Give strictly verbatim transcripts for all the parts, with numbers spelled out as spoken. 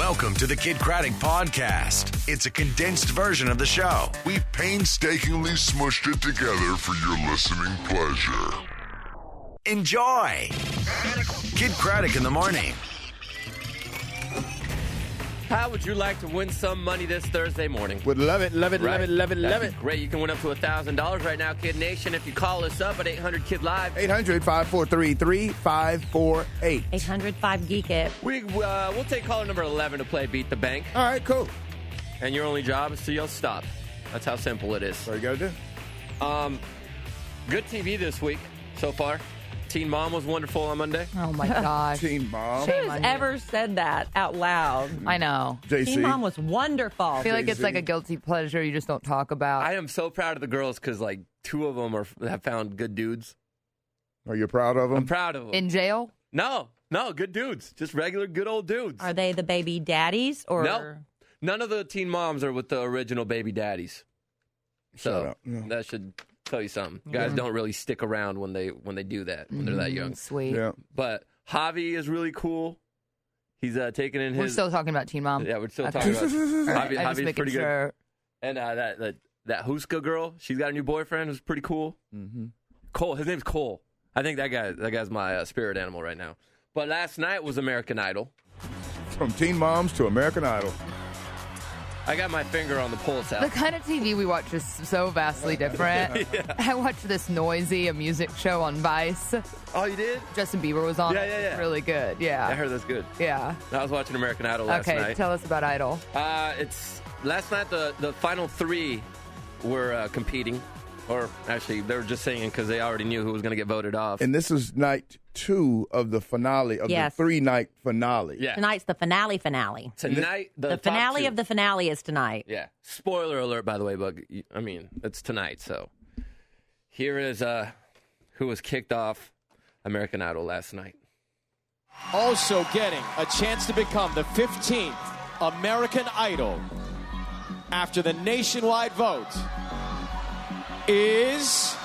Welcome to the Kid Craddock Podcast. It's a condensed version of the show. We've painstakingly smushed it together for your listening pleasure. Enjoy. Kid Craddock in the morning. How would you like to win some money this Thursday morning? Would love it, love it, Right? love it, love it, That'd love be it. Great. You can win up to one thousand dollars right now, Kid Nation, if you call us up at eight hundred Kid Live. eight hundred, five four three, three five four eight. eight hundred five geek it. We, uh, we'll take caller number eleven to play Beat the Bank. All right, cool. And your only job is to yell stop. That's how simple it is. What you got to do? Um, good T V this week so far. Teen Mom was wonderful on Monday. Oh, my gosh. Teen Mom. Shame Who's on you. ever said that out loud? I know. J C. Teen Mom was wonderful. I feel like it's Jay-Z. like a guilty pleasure you just don't talk about. I am so proud of the girls because, like, two of them are have found good dudes. Are you proud of them? I'm proud of them. In jail? no, no, good dudes. Just regular good old dudes. Are they the baby daddies or? No. None of the teen moms are with the original baby daddies. Shut So up. Yeah. that should tell you something. Guys don't really stick around when they when they do that, when they're that young. Sweet. Yeah. But Javi is really cool. He's uh, taking in We're his... still talking about Teen Mom. Yeah, we're still Okay. talking about All Javi. right, I'm just Javi's making pretty good. sure. And uh, that, that that Huska girl, she's got a new boyfriend who's pretty cool. Mm-hmm. Cole, his name's Cole. I think that guy that guy's my uh, spirit animal right now. But last night was American Idol. From Teen Moms to American Idol. I got my finger on the pulse The out. kind of T V we watch is so vastly different. I watched this noisy, a music show on Vice. Oh, you did? Justin Bieber was on Yeah, it. yeah, yeah. It's really good. Yeah. I heard that's good. Yeah. I was watching American Idol last Okay, night. tell us about Idol. Uh, it's last night. The the final three were uh, competing, or actually, they were just singing because they already knew who was going to get voted off. And this is night two of the finale, of Yes. the three-night finale. yeah, Tonight's the finale finale. tonight the, The top finale two. of the finale is tonight. Yeah. Spoiler alert, by the way, but I mean it's tonight. So here is uh, who was kicked off American Idol last night. Also getting a chance to become the fifteenth American Idol after the nationwide vote is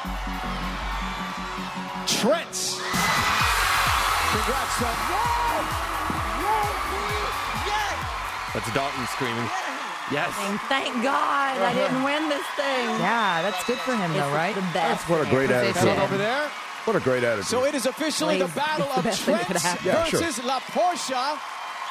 Trent. Congrats, Trent. That's Dalton screaming. Yes. And thank God I didn't win this thing. Yeah, that's good for him, though, It's right? the best. That's what a great They attitude. did. Settled over there. What a great attitude. So it is officially the Please, battle it's the of best thing that Trent could happen. Yeah, sure. versus La Portia.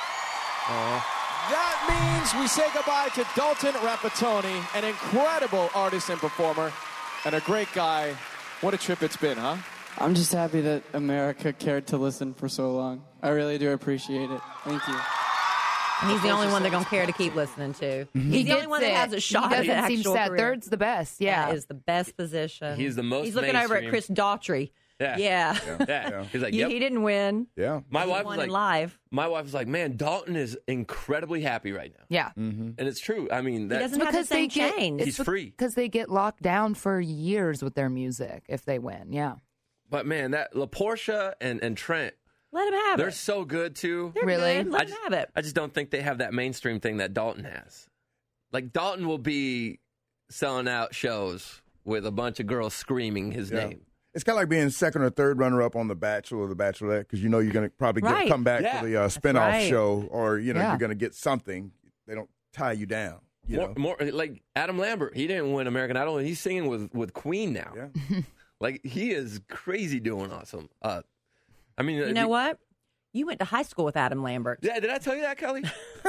That means we say goodbye to Dalton Rapatoni, an incredible artist and performer, and a great guy. What a trip it's been, huh? I'm just happy that America cared to listen for so long. I really do appreciate it. Thank you. And he's the only one they're going to care to keep listening to. He's He the only gets one that it. has a shot He at an doesn't seem actual sad. career. Third's the best. Yeah. That is the best position. He's the most He's looking over at mainstream. Chris Daughtry. Yeah. Yeah. Yeah. He's like, He- yep. He didn't win. Yeah. My He wife won was in like, live. my wife was like, man, Dalton is incredibly happy right now, Yeah. and it's true. I mean, He that, doesn't have the same change. He's free. Because they get locked down for years with their music if they win. Yeah. but man, that La Portia and and Trent, Let him have they're it. so good too. They're Really? good. Let I him just, have it. I just don't think they have that mainstream thing that Dalton has. Like Dalton will be selling out shows with a bunch of girls screaming his Yeah. name. It's kind of like being second or third runner-up on The Bachelor or The Bachelorette because you know you're going to probably get, Right. come back Yeah. for the uh, spinoff right. show or, you know, Yeah. you're going to get something. They don't tie you down. You More, know? more like Adam Lambert. He didn't win American Idol, and he's singing with, with Queen now. Yeah. Like he is crazy doing awesome. Uh, I mean, You know what? You went to high school with Adam Lambert. Yeah, did I tell you that, Kelly?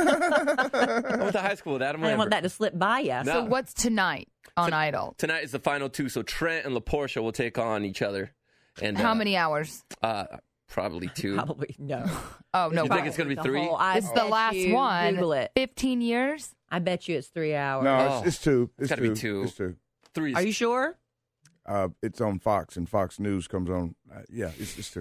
I went to high school with Adam I didn't Lambert. want that to slip by you. No. So what's tonight on Idol? Tonight is the final two, so Trent and La Portia will take on each other. And How uh, many hours? Uh, probably two. Probably no. Oh, no. You think it's gonna be The three? whole- I It's the bet last you one. Google it. fifteen years? I bet you it's three hours. No, Oh. it's, it's two. It's, It's gotta two. be two. It's two. Three. Are you sure? Uh, it's on Fox, and Fox News comes on. Uh, yeah, it's, it's two.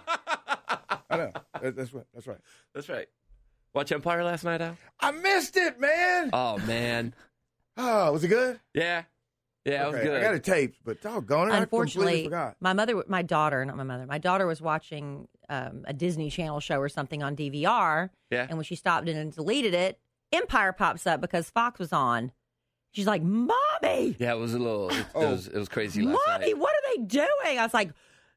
I know. That, that's right. That's right. That's right. Watch Empire last night, Al? I missed it, man. Oh man. Oh, was it good? Yeah. Yeah, it was Okay, good. I got it taped, but doggone it, I completely Unfortunately, forgot. my mother, my daughter, not my mother, my daughter was watching um, a Disney Channel show or something on D V R. Yeah. And when she stopped in and deleted it, Empire pops up because Fox was on. She's like, "Mommy, Yeah, it was a little. It, Oh. it was it was crazy last Mommy, night. what are they doing?" I was like,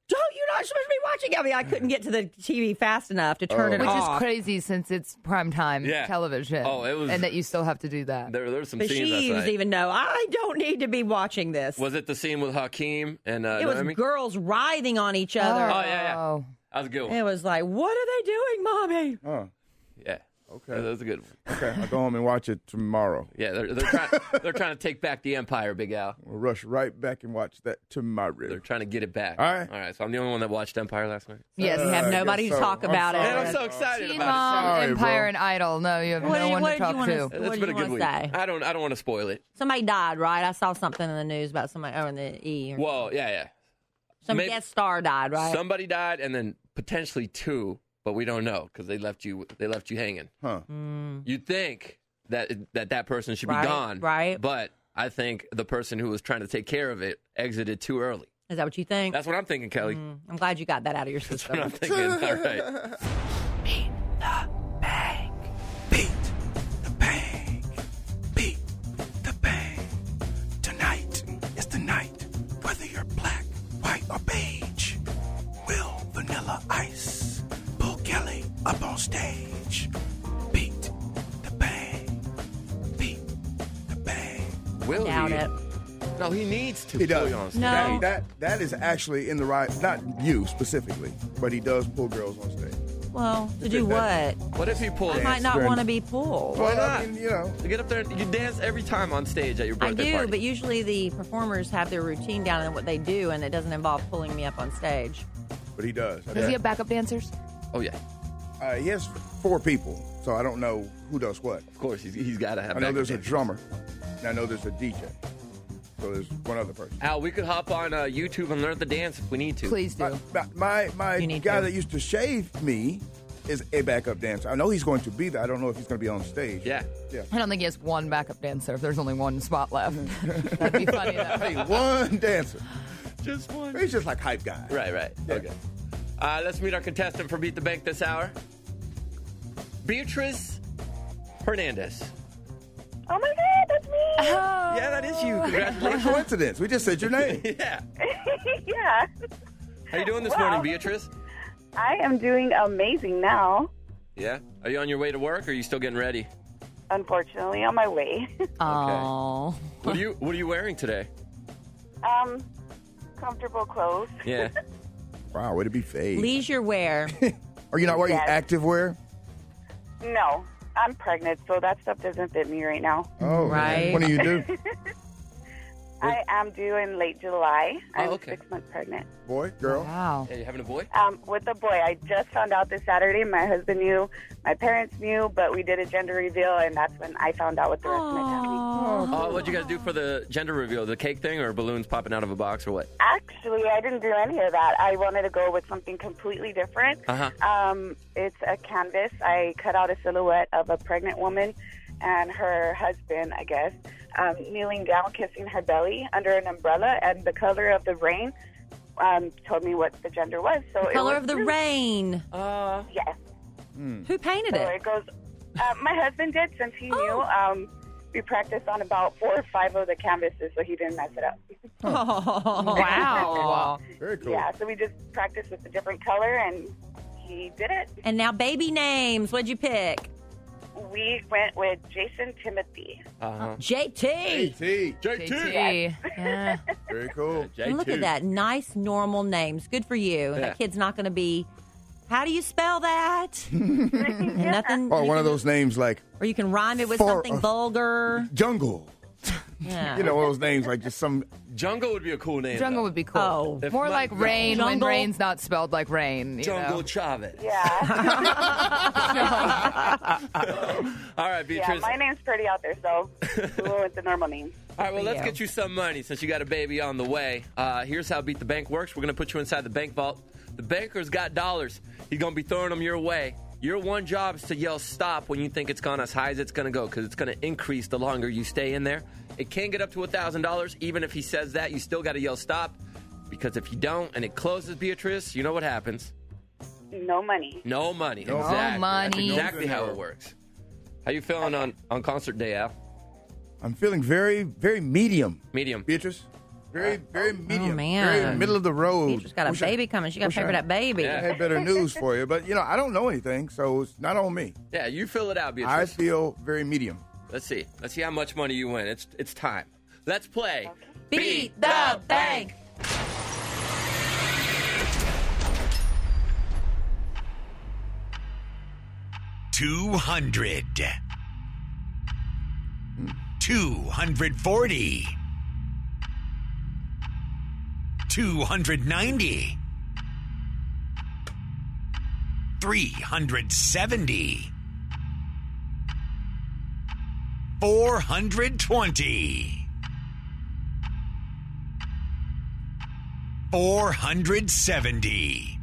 Don't, you're not supposed to be watching. I mean, I couldn't get to the T V fast enough to turn Oh. it Which off. is crazy since it's primetime Yeah. television. Oh, it was- And that you still have to do that. There, there were some But scenes she last was night. even know, I don't need to be watching this. Was it the scene with Hakeem and uh, it was Noemi? girls writhing on each other. Oh, yeah, yeah. Oh. That was a good one. It was like, what are they doing, Mommy? Oh, Yeah. okay. That was a good one. Okay, I'll go home and watch it tomorrow. Yeah, they're, they're, trying, they're trying to take back the Empire, Big Al. We'll rush right back and watch that tomorrow. They're trying to get it back. All right. All right, so I'm the only one that watched Empire last night. Yes. You have Uh, I nobody guess to so. talk I'm about sorry. it. Man, I'm so excited Teen about Mom, Sorry, Empire, bro. and Idol. No, you have What no do you- one what to did you talk wanna- to. it. What It's do been you a good wanna week. say? I don't I don't want to spoil it. Somebody died, right? I saw something in the news about somebody, oh, in the E. Or Well, yeah, yeah. some maybe- guest star died, right? Somebody died and then potentially two, but we don't know because they left you they left you hanging. Huh. You'd think that that that person should be Right, gone, right. But I think the person who was trying to take care of it exited too early. Is that what you think? That's what I'm thinking, Kelly. Mm, I'm glad you got that out of your That's what I'm system. thinking. All right. Beat the bank. Beat the bank. Beat the bank. Tonight is the night. Whether you're black, white, or beige. Will Vanilla Ice pull Kelly up on stage? Beat the bank. Beat the bank. Will Doubt he? it. No, he needs to. He pull does. you on stage. No. That, that that is actually in the right. Not you specifically, but he does pull girls on stage. Well, to do that- what? What if he pulled? I might not during- want to be pulled. Why Well, not? I mean, you know, You get up there, and you dance every time on stage at your I birthday do, party. but usually the performers have their routine down and what they do, and it doesn't involve pulling me up on stage. but he does. Does he have backup dancers? Oh yeah, Uh, he has four people, so I don't know who does what. of course he's, he's got to have. I know backup there's a dancers. drummer, and I know there's a D J. So there's one other person. Al, we could hop on uh, YouTube and learn the dance if we need to. Please do. My my, my You need guy to. that used to shave me is a backup dancer. I know he's going to be there. I don't know if he's going to be on stage. Yeah. Yeah. I don't think he has one backup dancer if there's only one spot left. That'd be funny, though. Hey, one dancer. Just one. He's just like hype guy. Right, right. Yeah. Okay. Uh, let's meet our contestant for Beat the Bank this hour. Beatrice Hernandez. Oh my God, that's me! Yeah, that is you. What a Congratulations. coincidence. We just said your name. yeah. Yeah. How you doing this Wow. morning, Beatrice? I am doing amazing now. Yeah. Are you on your way to work, or are you still getting ready? Unfortunately, on my way. Oh. What are you What are you wearing today? um, comfortable clothes. Yeah. Wow, way to be fake. Leisure wear. Are you not wearing Yes. active wear? No, I'm pregnant, so that stuff doesn't fit me right now. Oh, Right. What do you do? I am due in late July. I'm Oh, okay. six months pregnant. Boy, girl? Wow. Yeah, you having a boy? Um, with a boy. I just found out this Saturday. My husband knew, my parents knew, but we did a gender reveal, and that's when I found out with the rest of my family. Oh, what'd you guys do for the gender reveal? The cake thing, or balloons popping out of a box, or what? Actually, I didn't do any of that. I wanted to go with something completely different. Uh-huh. Um, it's a canvas. I cut out a silhouette of a pregnant woman and her husband, I guess, um, kneeling down, kissing her belly under an umbrella, and the color of the rain um, told me what the gender was. So it Color was of the blue. rain. Uh, Yes. Who painted So it? it goes. Uh, my husband did, since he knew. Um, we practiced on about four or five of the canvases, so he didn't mess it up. Oh, Wow. Very cool. Yeah, so we just practiced with a different color, and he did it. And now baby names. What'd you pick? We went with Jason Timothy. uh-huh. J T. T. J J T. Yeah. Very cool. And look at that. Nice, normal names. Good for you. Yeah. That kid's not going to be. How do you spell that? Nothing. Or you one of can- those names like Or you can rhyme it with For- something uh, vulgar. Jungle. Yeah. You know, those names like just some. Jungle would be a cool name. Jungle though. would be cool. Oh. If More my- like rain when Jungle. rain's not spelled like rain. You Jungle know? Chavez. Yeah. All right, yeah, Beatrice. my name's pretty out there, so we went with the normal name. All right, well, for let's you. get you some money since you got a baby on the way. Uh, here's how Beat the Bank works. We're going to put you inside the bank vault. The banker's got dollars. He's going to be throwing them your way. Your one job is to yell stop when you think it's gone as high as it's going to go, because it's going to increase the longer you stay in there. It can get up to one thousand dollars. Even if he says that, you still got to yell stop, because if you don't and it closes, Beatrice, you know what happens. No money. No money. No exactly. That's money. exactly how it works. How you feeling on, on concert day, Al? I'm feeling very, very medium. Medium. Beatrice, Very, very medium. Oh, man. Very middle of the road. Beatrice got a Wish I- baby coming. She got to wish pay I- for that baby. I had better news for you, but you know I don't know anything, so it's not on me. Yeah, you fill it out, I Beatrice. feel very medium. Let's see. Let's see how much money you win. It's it's time. Let's play. Beat the bank. Two hundred. Two hundred forty. Two hundred ninety. Three hundred seventy. Four hundred twenty. Four hundred seventy.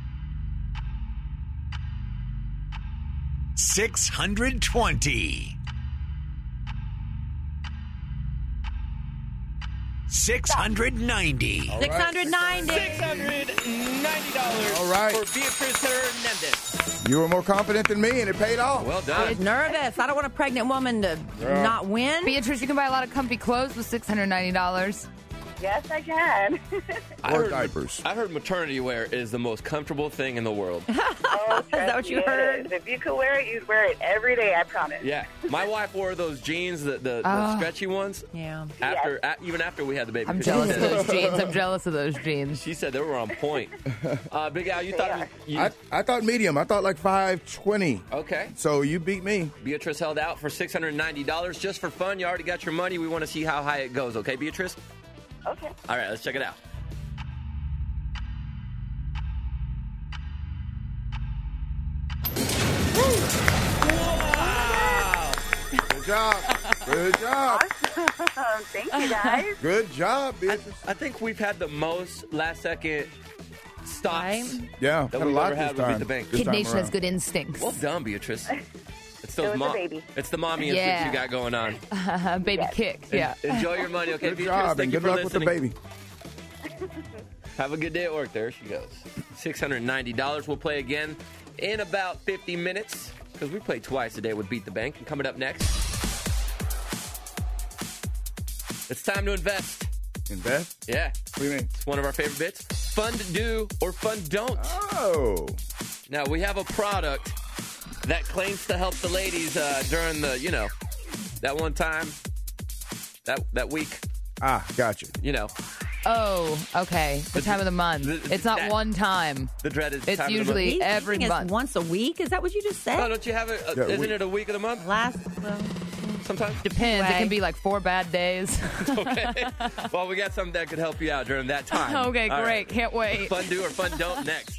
Six hundred twenty. Six hundred ninety. six hundred ninety. Six hundred ninety dollars. All right. For Beatrice Hernandez. You were more confident than me, and it paid off. Well I done. was nervous. I don't want a pregnant woman to Yeah. not win. Beatrice, you can buy a lot of comfy clothes with six hundred ninety dollars. Yes, I can. I Or heard, diapers. I heard maternity wear is the most comfortable thing in the world. Oh, Is that what you trust me, it heard? is. If you could wear it, you'd wear it every day, I promise. Yeah. My wife wore those jeans, the, the, the Oh. stretchy ones, Yeah. after a, even after we had the baby. I'm 'cause jealous she of said, those jeans. I'm jealous of those jeans. She said they were on point. Uh, Big Al, you thought it was, you, I, I thought medium. I thought like five twenty. okay. So you beat me. Beatrice held out for six hundred ninety dollars just for fun. You already got your money. We want to see how high it goes. Okay, Beatrice? Okay. All right, let's check it out. Good job. Good job. Awesome. Thank you, guys. Good job, I, Beatrice. I think we've had the most last second stops. Right? Yeah, That had a we've lot ever had this with Beat time. the Bank. This Kid time Nation has around. good instincts. Well done, Beatrice. It's those was a mom. baby. It's the mommy instincts Yeah. you got going on. Uh, baby Yes. kick. Yeah. Enjoy your money, okay, Good Beatrice? job, Thank and you good for luck with the listening. baby. Have a good day at work. There she goes. six hundred ninety dollars. We'll play again in about fifty minutes because we play twice a day with Beat the Bank. And coming up next, it's time to invest. Invest? Yeah, What do you mean? it's one of our favorite bits. Fun to do or fun don't. Oh. Now, we have a product that claims to help the ladies uh, during the, you know, that one time, that that week, Ah, gotcha. you know, Oh, okay. The time of the month. the- It's not that- one time. the dreaded It's time of the usually month. You every think it's month. once a week? Is that what you just Oh, said? don't you have it? Uh, Yeah, isn't we- it a week of the month? Last, well, Sometimes. Depends. It Anyway. can be like four bad days. Okay. Well, we got something that could help you out during that time. okay, All great. right. Can't wait. Fun do or fun don't next.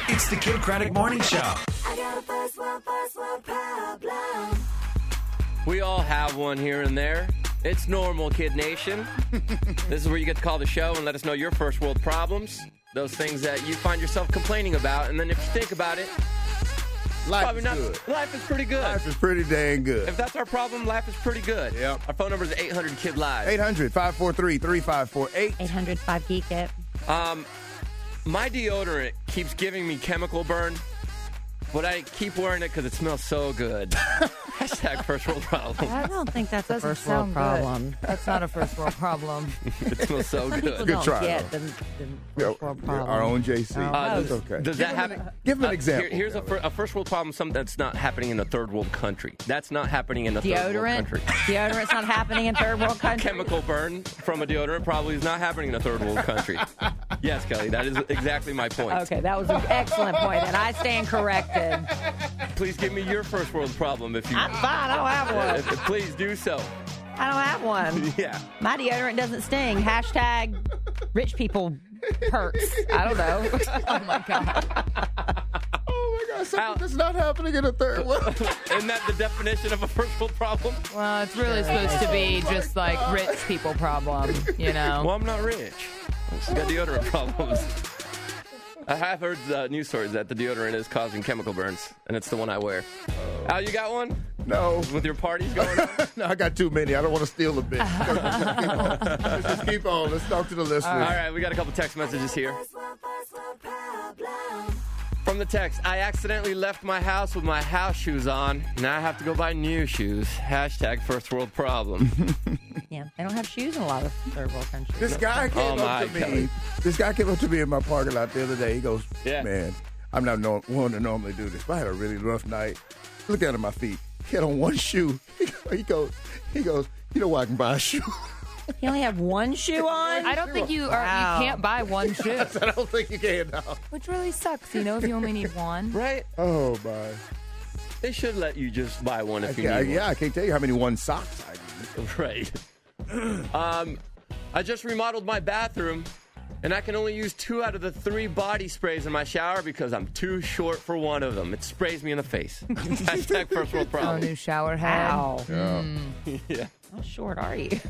It's the Kid Craddock Morning Show. I got a first world, first world problem. We all have one here and there. It's normal, Kid Nation. This is where you get to call the show and let us know your first world problems. Those things that you find yourself complaining about. And then if you think about it, Life probably is not. good. Life is pretty good. Life is pretty dang good. If that's our problem, life is pretty good. Yep. Our phone number is eight hundred Kid Live. eight hundred, five four three, three five four eight. eight hundred five geek it. Um, my deodorant keeps giving me chemical burn, but I keep wearing it because it smells so good. Hashtag first world problem. I don't think that's a Doesn't first world sound problem. good. That's not a first world problem. It smells so People good. Good don't try, get though. the, the Yeah, first world problem. our own J C. Oh. Uh, That's okay. Does that happen? Give him an Uh, example. here- here's a, fir- a first world problem, something that's not happening in a third world country. That's not happening in a third world Deodorant. country. Deodorant's not happening in third world countries. Chemical burn from a deodorant probably is not happening in a third world country. Yes, Kelly, that is exactly my point. Okay, that was an excellent point, and I stand corrected. Please give me your first world problem if you. I'm fine. I don't have one. If- if- please do so. I don't have one. Yeah. My deodorant doesn't sting. Hashtag rich people perks. I don't know. Oh, my God. Oh, my God. Something Al- that's not happening in the third world. Isn't that the definition of a first world problem? Well, it's really supposed to be just like rich people problem, you know? Well, I'm not rich. I just got deodorant problems. I have heard the news stories that the deodorant is causing chemical burns, and it's the one I wear. Al, you got one? No. With your parties going on? No, I got too many. I don't want to steal a bit. Let's just keep on. Let's just keep on. Let's talk to the listeners. All right, we got a couple text messages here. First world, first world problem. From the text, I accidentally left my house with my house shoes on. Now I have to go buy new shoes. Hashtag first world problem. Yeah, they don't have shoes in a lot of third world countries. This guy came Oh, my up to me. Kelly. This guy came up to me in my parking lot the other day. He goes, Yeah. man, I'm not no, one to normally do this, but I had a really rough night. Look down at my feet. He had on one shoe. He goes, he goes, you know why I can buy a shoe? You only have one shoe on? I don't think you are. Wow. You can't buy one shoe, I don't think you can now. which really sucks. You know, if you only need one. Right? Oh, my. They should let you just buy one if you Yeah, need yeah, I can't tell you how many one socks I need. one. Right. um, I just remodeled my bathroom, and I can only use two out of the three body sprays in my shower because I'm too short for one of them. It sprays me in the face. Hashtag first world Oh, problem. new shower head. Wow. Yeah. How short are you?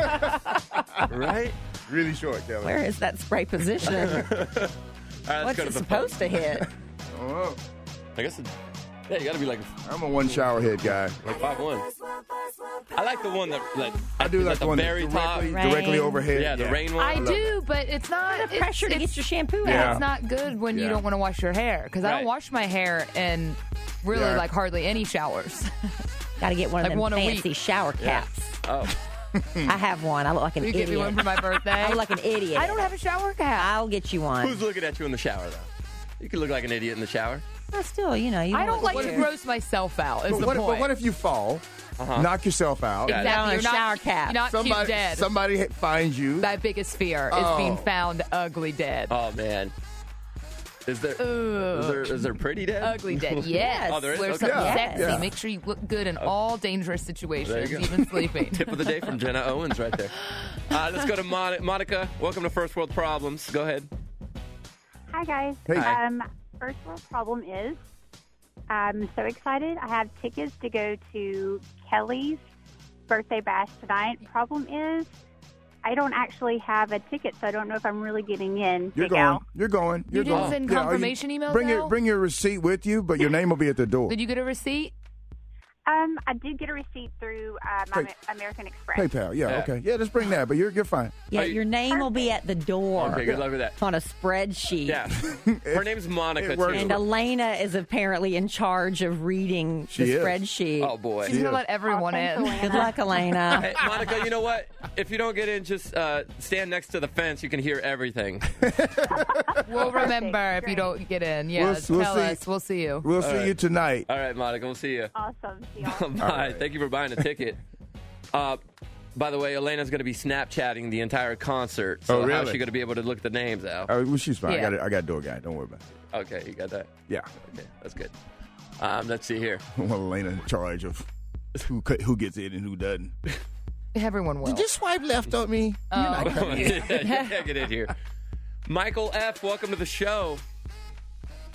Right? Really short, Kelly. Where is that spray position? All right, let's What's go to it the supposed to hit? Oh, I guess it, yeah, you got to be like I'm a one shower head guy. like five one. First world, first world I like the one that, that I do is like at the the one very that's top. directly, Rain. directly overhead. Yeah, the rain one. I love do, but it's not The it's- pressure to it's- get your shampoo Yeah, out. it's not good when you Yeah. don't want to wash your hair because I Right. don't wash my hair in really Yeah. like hardly any showers. Got to get one of Like them one a fancy week. shower Yeah. caps. Oh, I have one. I look like an you idiot. get me one for my birthday. I look like an idiot. I don't have a shower cap. I'll get you one. who's looking at you in the shower though? You could look like an idiot in the shower. But still, you know, you I don't look like weird. to gross myself out. Is But the what, point? but what if you fall, Uh-huh. knock yourself out, Yeah. Down exactly? on a You're not, shower cap. You're not cute somebody dead. somebody hit- finds you? My biggest fear Oh. is being found ugly dead. Oh man, is there Ugh. is there is there pretty dead? Ugly dead. Yes. Oh, there is? Wear Okay. something Yeah. sexy. Yeah. Make sure you look good in all dangerous situations, There you go. even sleeping. Tip of the day from Jenna Owens right there. Uh, let's go to Mon- Monica. Welcome to First World Problems. Go ahead. Hi, guys. Hey. Hi. Um, first world problem is I'm so excited. I have tickets to go to Kelly's birthday bash tonight. Problem is I don't actually have a ticket, so I don't know if I'm really getting in. You're Big going. Al. You're going. You You're didn't going. send Yeah, are you- confirmation emails Bring your out? bring your receipt with you, but your name will be at the door. Did you get a receipt? Um, I did get a receipt through uh, my Hey. American Express. PayPal. Yeah, Yeah. Okay. Yeah. Just bring that. But you're you're fine. Yeah, Are you- your name will be at the door Okay, good luck with that. on a spreadsheet. Yeah, her name's Monica it works. too. And Elena is apparently in charge of reading She the is. spreadsheet. Oh boy. She's gonna is. let everyone Oh, thanks, in. Elena. Good luck, Elena. Hey, Monica, you know what? If you don't get in, just uh, stand next to the fence. You can hear everything. We'll remember if you Great. don't get in. Yeah, We'll- we'll tell see. us. We'll see you. We'll see right. you tonight. All right, Monica, we'll see you. Awesome. See y'all. Bye. right. Thank you for buying a ticket. Uh, by the way, Elena's going to be Snapchatting the entire concert. So Oh, how's really? she going to be able to look the names out? Oh, well, she's fine. I Yeah. got it. I got door guy. Don't worry about it. Okay, you got that? Yeah. Okay, that's good. Um, let's see here. Well, Elena in charge of who cut- who gets in and who doesn't. Everyone will. swipe left on me? Oh. yeah, you can't get in here. Michael F., welcome to the show.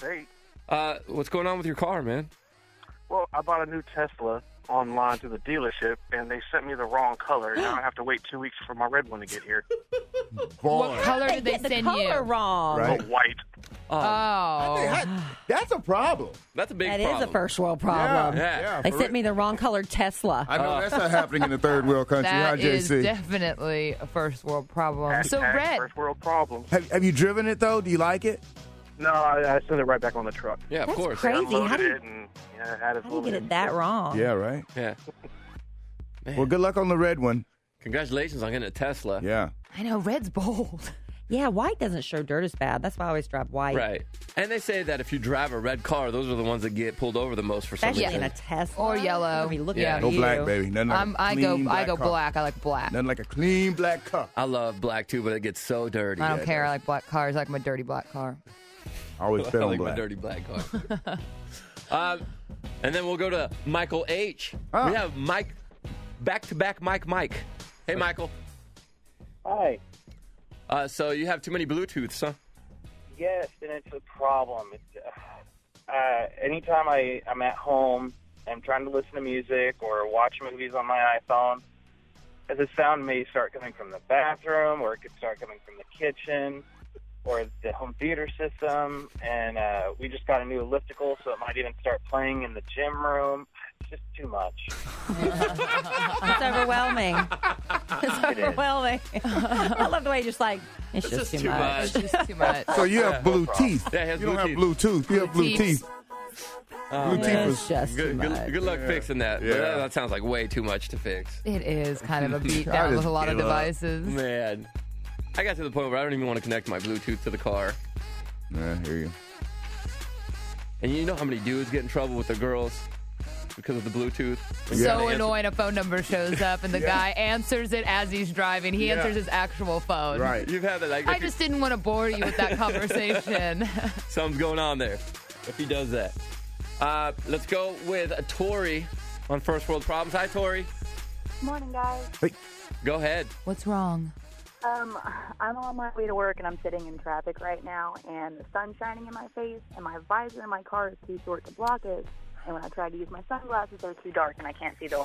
Great. Uh, what's going on with your car, man? Well, I bought a new Tesla online to the dealership, and they sent me the wrong color. Now I have to wait two weeks for my red one to get here. What color did they Get the send color you? wrong. Right. Oh, white. Oh. That- that's a problem. That's a big That is problem. a first world problem. Yeah. Yeah, They for sent real. me the wrong colored Tesla. I know Uh. that's not happening in the third world country. Huh, That is J C? definitely a first world problem. So, Hashtag Red, First world problem. Have, have you driven it though? Do you like it? No, I, I sent it right back on the truck. Yeah, of That's course. crazy. Unloaded How do you, it and yeah, had it how do you get loaded. it that wrong? Yeah, right. Yeah. Man. Well, good luck on the red one. Congratulations on getting a Tesla. Yeah. I know Red's bold. Yeah, white doesn't show dirt as bad. That's why I always drive white. Right. And they say that if you drive a red car, those are the ones that get pulled over the most for some Especially reason. in a Tesla. Or yellow. I mean, look Yeah. at No you. black, baby. Nothing like I'm, a I go, clean I go car. black. I like black. Nothing like a clean black car. I love black too, but it gets so dirty. I don't Yeah, care. it I like black cars. I like my dirty black car. Always I fell like black. my dirty black car. um, and then we'll go to Michael H. Ah. We have Mike, back-to-back Mike Mike. Hey, Michael. Hi. Uh, so you have too many Bluetooths, huh? Yes, and it's a problem. It's, uh, uh, anytime I, I'm at home, I'm trying to listen to music or watch movies on my iPhone, the sound may start coming from the bathroom, or it could start coming from the kitchen, or the home theater system. And uh, we just got a new elliptical, so it might even start playing in the gym room. It's just too much. It's overwhelming. It's overwhelming. I love the way you're just like, it's, It's just, just too too much. much. It's just too much. So you have blue teeth. Yeah, he has you blue don't teeth. have blue tooth. You have blue Teeth. teeth. Oh, Blue man. teeth It's was just too Good, much. good, good luck fixing that. But Yeah. that, that sounds like way too much to fix. It is kind of a beat I down just with a lot of give up. devices. Man, I got to the point where I don't even want to connect my Bluetooth to the car. Yeah, I hear you. And you know how many dudes get in trouble with their girls because of the Bluetooth? When you So gotta answer- annoying. A phone number shows up and the Yeah. guy answers it as he's driving. He Yeah. answers his actual phone. Right. You've had that. Like, I if you- just didn't want to bore you with that conversation. something's going on there if he does that. Uh, let's go with uh, Tori on First World Problems. Hi, Tori. Morning, guys. Go ahead. What's wrong? Um, I'm on my way to work, and I'm sitting in traffic right now, and the sun's shining in my face, and my visor in my car is too short to block it. And when I try to use my sunglasses, they're too dark, and I can't see the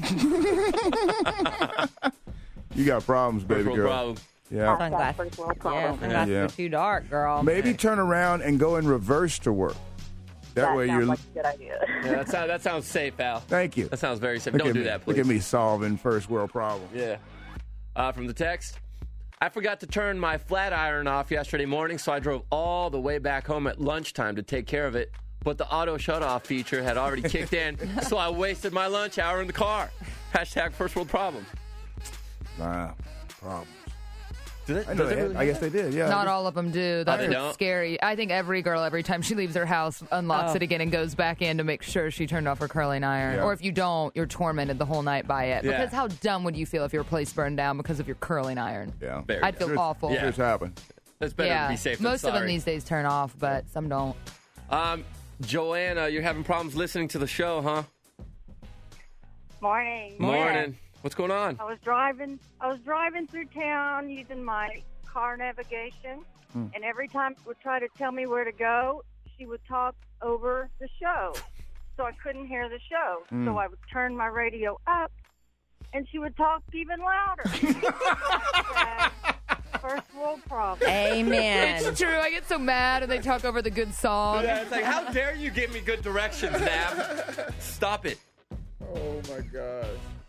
line. You got problems, baby First world girl. problem. Yeah. Sunglasses. First world Yeah, problem. sunglasses Yeah. are too dark, girl. Maybe turn around and go in reverse to work. That, That way sounds you're. like a good idea. Yeah, that, sound, that sounds safe, Al. Thank you. That sounds very safe. Look Don't at do me. that, please. Look at me solving first world problems. Yeah. Uh, from the text, I forgot to turn my flat iron off yesterday morning, so I drove all the way back home at lunchtime to take care of it. But the auto shut-off feature had already kicked in, so I wasted my lunch hour in the car. Hashtag first world problem. Nah, problems. Does it, I know does it they really had- I guess they did. Yeah. Not all of them do. That's they what's don't? scary. I think every girl, every time she leaves her house, unlocks Oh. it again and goes back in to make sure she turned off her curling iron. Yeah. Or if you don't, you're tormented the whole night by it. Yeah. Because how dumb would you feel if your place burned down because of your curling iron? Yeah. Very I'd feel dumb. awful. Yeah. It's happened. It's better yeah. to be safe than Most of them sorry. these days turn off, but some don't. Um, Joanna, you're having problems listening to the show, huh? Morning. Morning. What's going on? I was driving. I was driving through town using my car navigation, Hmm. and every time she would try to tell me where to go, she would talk over the show, so I couldn't hear the show. Hmm. So I would turn my radio up, and she would talk even louder. Yeah. First world problem. Amen. It's true. I get so mad and they talk over the good song. Yeah, it's like, how dare you give me good directions, Nab? Stop it. Oh my gosh.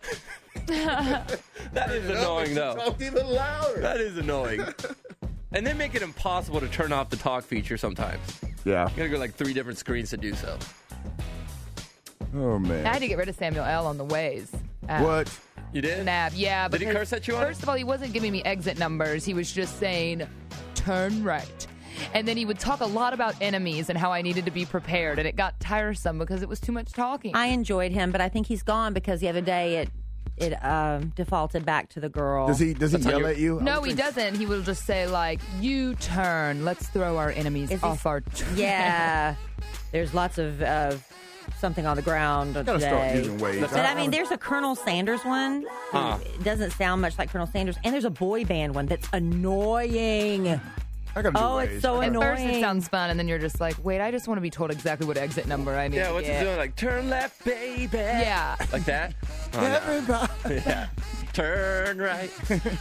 That is annoying, though. Talk even louder. That is annoying. And they make it impossible to turn off the talk feature sometimes. Yeah. You gotta go like three different screens to do so. Oh man. I had to get rid of Samuel L. on the ways. app. What? You did? Nab, yeah. Did he because curse at you on it? First of all, he wasn't giving me exit numbers. He was just saying, turn right. And then he would talk a lot about enemies and how I needed to be prepared. And it got tiresome because it was too much talking. I enjoyed him, but I think he's gone because the other day it it um, defaulted back to the girl. Does he does he That's on yell your- at you? I No, would he think- doesn't. He will just say, like, you turn. Let's throw our enemies Is he- off our trail. Yeah. There's lots of uh, something on the ground Gotta start today. using ways. But I mean, there's a Colonel Sanders one. Huh. It doesn't sound much like Colonel Sanders. And there's a boy band one that's annoying. I gotta do Oh, ways. it's so At annoying. first it sounds fun, and then you're just like, wait, I just want to be told exactly what exit number I need Yeah, to what's get. it doing? Like, turn left, baby. Yeah. Like that? Oh, no. Everybody. Yeah. Turn right.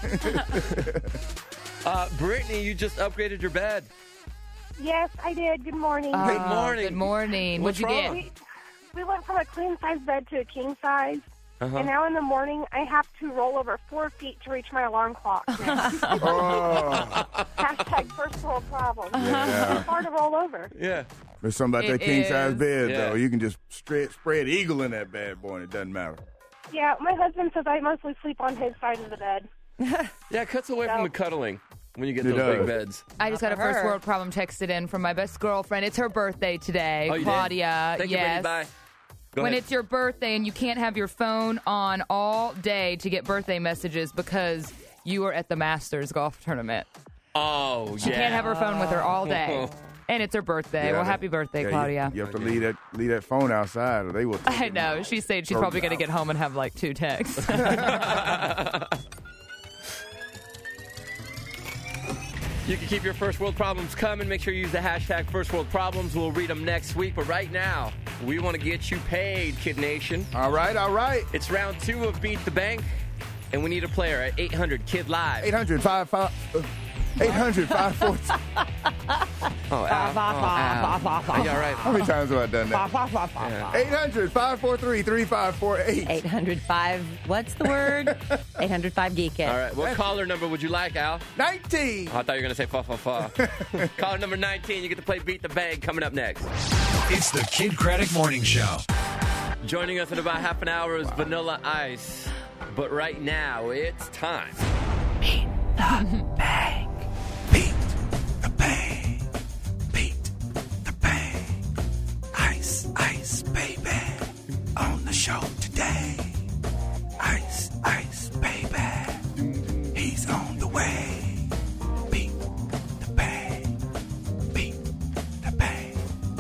uh, Brittany, you just upgraded your bed. Yes, I did. Good morning. Oh, Good morning. Good morning. What's What'd you wrong? get? We, we went from a queen size bed to a king size, Uh-huh. and now in the morning I have to roll over four feet to reach my alarm clock. now. Oh. Hashtag first world problem. Yeah. It's hard to roll over. Yeah. There's something about It that king size is. bed, Yeah. though. You can just spread, spread eagle in that bad boy, and it doesn't matter. Yeah, my husband says I mostly sleep on his side of the bed. Yeah, it cuts away from the cuddling when you get It those big does. beds. I just got a for first her. world problem texted in from my best girlfriend. It's her birthday today, Oh, you did? Claudia. Thank you, yes. Brittany. Bye. Go when ahead. it's your birthday and you can't have your phone on all day to get birthday messages because you are at the Masters golf tournament. Oh, She yeah. can't have her phone with her all day. And it's her birthday. Yeah, well, that- happy birthday, yeah, you- Claudia. You, have to leave that leave that phone outside, or they will. Take I it. know. She's saying she's Throw probably it going to out. get home and have like two texts. You can keep your first world problems coming. Make sure you use the hashtag first world problems. We'll read them next week. But right now, we want to get you paid, Kid Nation. All right, all right. It's round two of Beat the Bank, and we need a player at eight hundred Kid Live. eight hundred five five uh, eight hundred five four. Oh, Al. Oh, Al. Are you all right? How many times have I done that? eight hundred five four three three five four eight. eight hundred five, what's the word? eight hundred five Geek It. All right. What caller number would you like, Al? nineteen. Oh, I thought you were going to say fa fa fa. Caller number nineteen. You get to play Beat the Bank coming up next. It's the Kid Craddock Morning Show. Joining us in about half an hour is Vanilla Ice. But right now, it's time. Beat the bank. Beat the bank. Beat the bank. Ice, ice, baby. On the show today. Ice, ice, baby. He's on the way. Beat the bank. Beat the bank.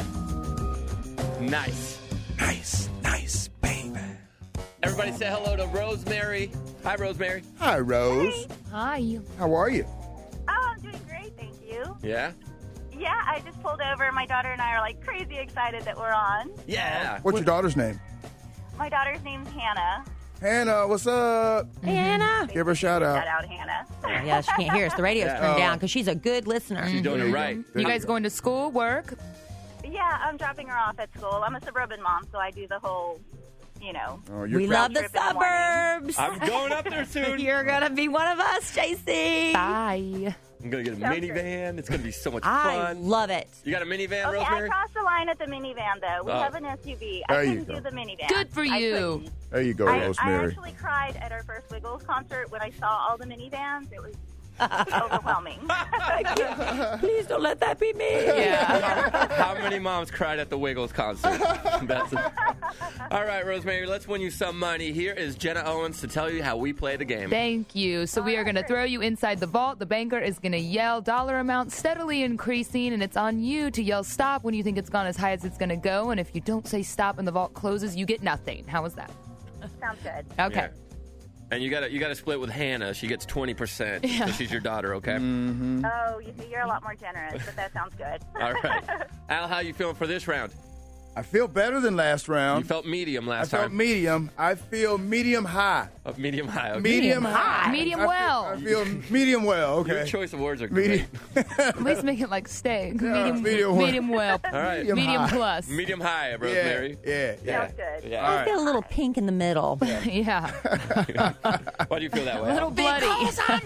Nice. Nice, nice, baby. Everybody say hello to Rosemary. Hi, Rosemary. Hi, Rose. Hi. How are you? Oh, I'm doing great, thank you. Yeah? Yeah, I just pulled over. My daughter and I are like crazy excited that we're on. Yeah. What's your daughter's name? My daughter's name's Hannah. Hannah, what's up? Hey, Hannah. Give her a shout out. Shout out, Hannah. Yeah, she can't hear us. The radio's Yeah. turned Oh. down because she's a good listener. She's doing it right. You guys going to school, work? Yeah, I'm dropping her off at school. I'm a suburban mom, so I do the whole, you know. Oh, you're We cra- love the trip in the morning. suburbs. I'm going up there soon. You're going to be one of us, J C. Bye. I'm going to get a Sounds minivan. It's going to be so much I fun. love it. You got a minivan, Okay, I Rosemary? crossed the line at the minivan, though. We Oh. have an S U V. There I you couldn't go. do the minivan. Good for I you. couldn't. There you go, I, I Rosemary. actually cried at our first Wiggles concert when I saw all the minivans. It was overwhelming. Please don't let that be me. Yeah. How many moms cried at the Wiggles concert? That's it. All right, Rosemary, let's win you some money. Here is Jenna Owens to tell you how we play the game. Thank you. So we are going to throw you inside the vault. The banker is going to yell dollar amount steadily increasing, and it's on you to yell stop when you think it's gone as high as it's going to go. And if you don't say stop and the vault closes, you get nothing. How was that? Sounds good. Okay. Yeah. And you got to you got to split with Hannah. She gets twenty percent. Yeah. So she's your daughter, okay? Mm-hmm. Oh, you see, you're a lot more generous, but that sounds good. All right. Al, how you feeling for this round? I feel better than last You round. felt medium I last felt time. medium. I feel medium high. Uh, medium high. Okay. Medium high. Medium I feel- well. I feel medium well. Your Okay. choice of words are Medium. great. At least make it like steak. Yeah, medium, medium medium, well. well. All right. Medium Medium high. plus. Medium high, Yeah, Rosemary. yeah, yeah. Sounds good. Yeah. All I right. feel a little pink in the middle. Yeah. Why do you feel that A way? little bloody. All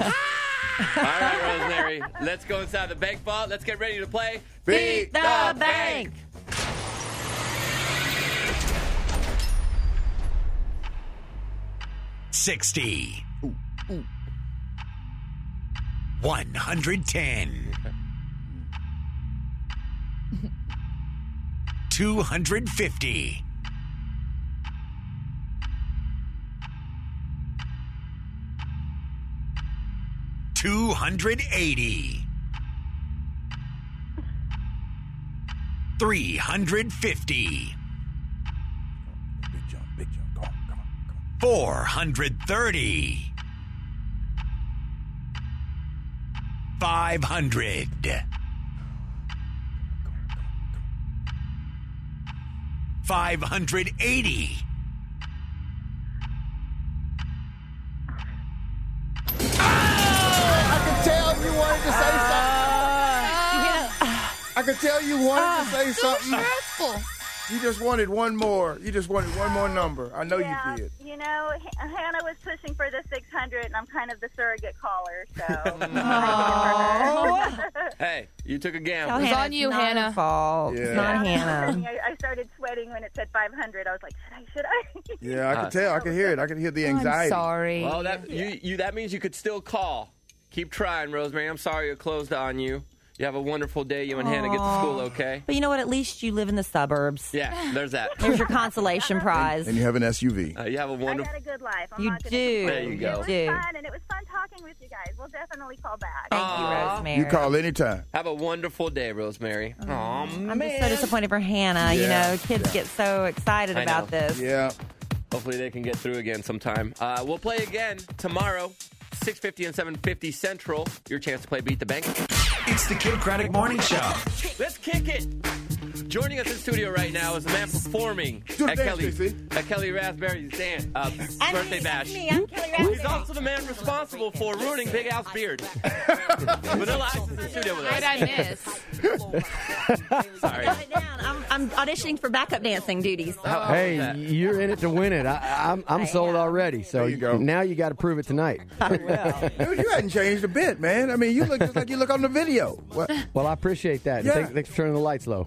right, Rosemary. Let's go inside the bank vault. Let's get ready to play. Beat the bank. sixty. one hundred ten. two hundred fifty. two hundred eighty. three hundred fifty. Big jump, big jump. Come on, come on, come on. four hundred thirty. five hundred. five hundred eighty. I could tell you wanted to say something. I could tell you wanted to say something. Stressful. You just wanted one more. You just wanted one more number. I know yeah, you did. You know, H- Hannah was pushing for the six hundred, and I'm kind of the surrogate caller, so. Hey, you took a gamble. Tell It was Hannah, on you, it's not Hannah. her fault. Yeah. It's not Hannah. I, I started sweating when it said five hundred. I was like, should I? Should I? Yeah, I could tell. I could hear it. I could hear the anxiety. I'm sorry. Well, that you, you that means you could still call. Keep trying, Rosemary. I'm sorry it closed on you. You have a wonderful day. You and Hannah get to school, okay? But you know what? At least you live in the suburbs. Yeah, there's that. There's your consolation prize. And you have an S U V. Uh, you have a I wonderful. got a good life. I'm You not gonna do. complain. There you go. It was do. fun, and it was fun talking with you guys. We'll definitely call back. Thank you, Aw. Rosemary. You call anytime. Have a wonderful day, Rosemary. Aw, I'm man. just so disappointed for Hannah. You Yeah. know, kids get so excited I about know. this. Yeah. Hopefully they can get through again sometime. Uh, we'll play again tomorrow, six fifty and seven fifty Central. Your chance to play Beat the Bank. It's the Kid Craddock Morning Show. Let's kick it. Joining us in studio right now is a man performing Do the at dance, Kelly, Stacey. at Kelly Raspberry's dance, uh, birthday bash. Me, I'm Kelly Raspberry. He's also the man responsible for ruining Big Al's beard. Vanilla Ice is in the studio with us. Right, I miss. Sorry. Write it down. I'm, I'm auditioning for backup dancing duties. How- Hey, how was that? you're in it to win it. I, I'm I'm I sold am. already. So There you go. now you got to prove it tonight. I will. Dude, you hadn't changed a bit, man. I mean, you look just like you look on the video. What? Well, I appreciate that. Yeah. Thanks, thanks for turning the lights low.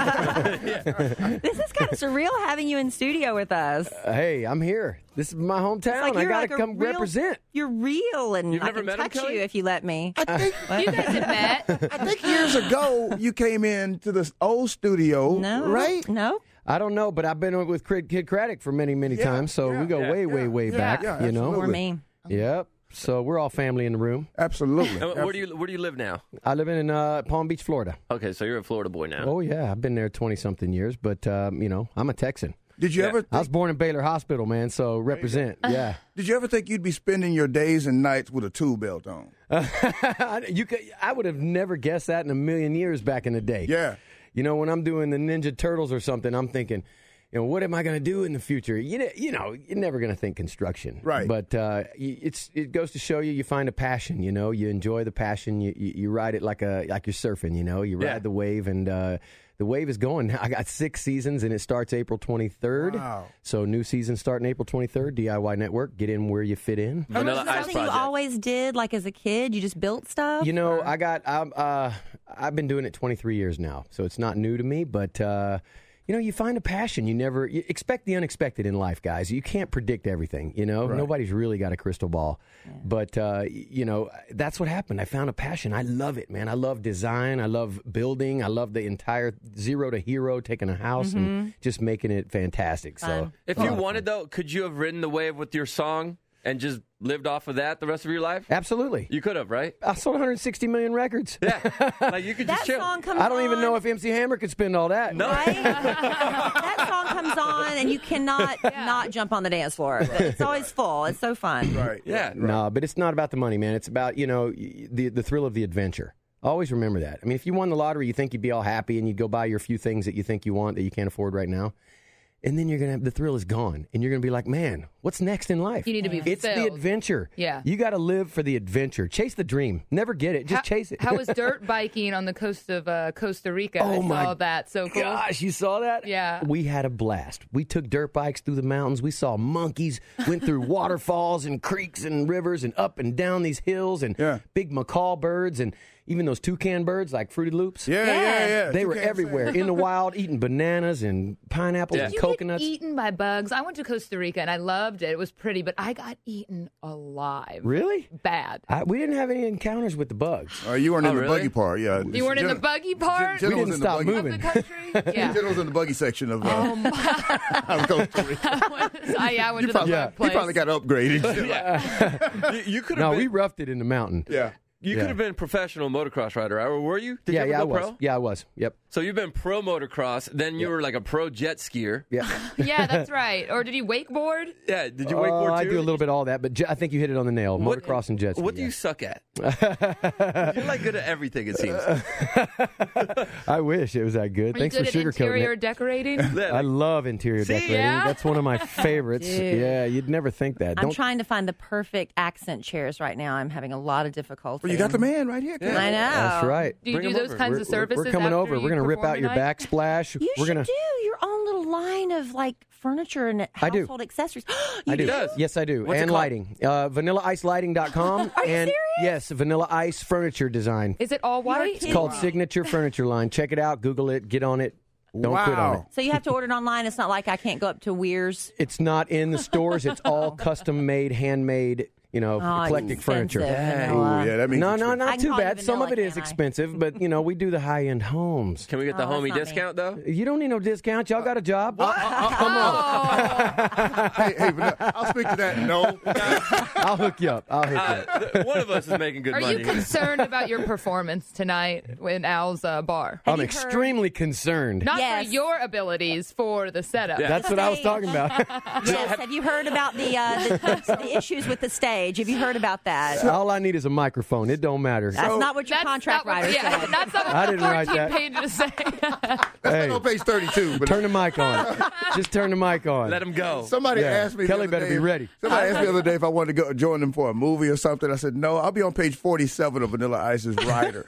This is kind of surreal having you in studio with us. Uh, hey, I'm here. This is my hometown. It's like I you're got to like a come real- represent. You're real, and You've I never can met him, touch Kelly? you if you let me. I think You guys have met. I think years ago you came in to this old studio, No, right? No. I don't know, but I've been with Kid Kid Craddock for many, many Yeah, times. So yeah, we go yeah, way, way, yeah, way yeah, back. yeah, you know. Or absolutely. me. Yep. So we're all family in the room. Absolutely. And where do you where do you live now? I live in uh, Palm Beach, Florida. Okay, so you're a Florida boy now. Oh yeah, I've been there twenty something years, but um, you know, I'm a Texan. Did you Yeah. ever? I was Think, born in Baylor Hospital, man. So represent. Yeah. did you ever think you'd be spending your days and nights with a tool belt on? you could, I would have never guessed that in a million years back in the day. Yeah. You know, when I'm doing the Ninja Turtles or something, I'm thinking, you know, what am I going to do in the future? You know, you know, you're never going to think construction, Right. But uh, y- it's it goes to show you, you find a passion. You know, you enjoy the passion. You you, you ride it like a like you're surfing. You know, you ride Yeah. the wave, and uh, the wave is going. I got six seasons, and it starts April twenty-third. Wow. So new season starting April twenty-third. D I Y Network, get in where you fit in. Vanilla Was it Ice something Project. you always did, like as a kid? You just built stuff? You know, I got I'm, uh, I've been doing it twenty-three years now, so it's not new to me. But uh, you know, you find a passion. You never you expect the unexpected in life, guys. You can't predict everything. You know, Right. nobody's really got a crystal ball. But uh, y- you know, that's what happened. I found a passion. I love it, man. I love design. I love building. I love the entire zero to hero, taking a house and just making it fantastic. So Fun. If you wanted though, could you have ridden the wave with your song and just lived off of that the rest of your life? absolutely, You could have, right? I sold one hundred sixty million records. Yeah. Like you could that just chill. song comes I don't even on, know if M C Hammer could spend all that. No. Right? That song comes on, and you cannot not jump on the dance floor. It's always full. It's so fun. Right. Yeah. Right. No, but it's not about the money, man. It's about, you know, y- the the thrill of the adventure. Always remember that. I mean, if you won the lottery, you think you'd be all happy and you'd go buy your few things that you think you want that you can't afford right now. And then you're going to have the thrill is gone. And you're going to be like, man, what's next in life? You need to be It's the fulfilled. adventure. Yeah. You got to live for the adventure. Chase the dream. Never get it. Just how, chase it. How was dirt biking on the coast of uh, Costa Rica? Oh, I my saw that. So cool. Gosh, you saw that? Yeah. We had a blast. We took dirt bikes through the mountains. We saw monkeys, went through waterfalls and creeks and rivers and up and down these hills and Yeah. big macaw birds and even those toucan birds like Fruity Loops. Yeah, yeah, yeah. They were Toucan everywhere Sam. in the wild, eating bananas and pineapples Yeah. and You coconuts. get eaten by bugs. I went to Costa Rica and I loved it. It was pretty, but I got eaten alive. Really? Bad. I, we didn't have any encounters with the bugs. Uh, you weren't Oh, in the really? buggy part, yeah. You weren't in the buggy part Jen- We was didn't in the stop buggy. of moving. the country? Yeah. Jen was in the buggy section of, uh, Oh my! of Costa Rica. I, yeah, I went You to probably, the Yeah. bug you place. probably got upgraded. You, you could have No, been. we roughed it in the mountain. Yeah. You Yeah. could have been a professional motocross rider, right? Or were you? Did yeah, you ever yeah, go I was. pro? Yeah, I was. Yep. So you've been pro motocross, then you were like a pro jet skier. Yeah. Yeah, that's right. Or did you wakeboard? Yeah, did you Oh, wakeboard too? I do a little bit of all that, but j- I think you hit it on the nail. What- Motocross and jet ski. What do yeah. you suck at? You're like good at everything, it seems. I wish it was that good. Are Thanks you for good at sugarcoating interior it. decorating? I love interior See? decorating. Yeah? That's one of my favorites. Dude. Yeah, you'd never think that. I'm Don't trying to find the perfect accent chairs right now. I'm having a lot of difficulty. Well, you got the man right here. Yeah. I know. That's right. Do you Bring do him those over. kinds We're- of services We're coming after over. you We're going to rip perform out your tonight? backsplash. You We're should gonna. do your own little line of like furniture and I do. household accessories. you I do. do? Yes, I do. What's it and called? lighting. Uh, vanilla ice lighting dot com. Are you and serious? yes, Vanilla Ice Furniture Design. Is it all white? It's called Signature Furniture Line. Check it out. Google it. Get on it. Don't quit on it. So you have to order it online. It's not like I can't go up to Weir's. It's not in the stores. It's all custom made, handmade, you know, Oh, eclectic furniture. expensive, vanilla. Ooh, yeah, that means No, it's no, good. I not can too call you bad. Some of vanilla, it is can't I? expensive, but, you know, we do the high end homes. Can we get the Oh, that's homie not me. discount, though? You don't need no discount. Y'all got a job. Come on. hey, hey, Vanilla, I'll speak to that. No. I'll hook you up. I'll hook you up. Uh, th- one of us is making good Are money. you concerned about your performance tonight in Al's uh, bar? I'm you extremely concerned. Not Yes. for your abilities, for the setup. Yeah. That's what I was talking about. Yes. Have you heard about the, uh, the the issues with the stage? Have you heard about that? All I need is a microphone. It don't matter. That's not what your That's contract not what- writer yeah, said. That's not what I the didn't write fourteen that. pages say. Hey, That's on page thirty-two. But turn the mic on. Just turn the mic on. Let him go. somebody Yeah. asked me. the Kelly other better day- be ready. Somebody asked me the other day if I wanted to go join them for a movie or something. I said no. I'll be on page forty-seven of Vanilla Ice's Rider.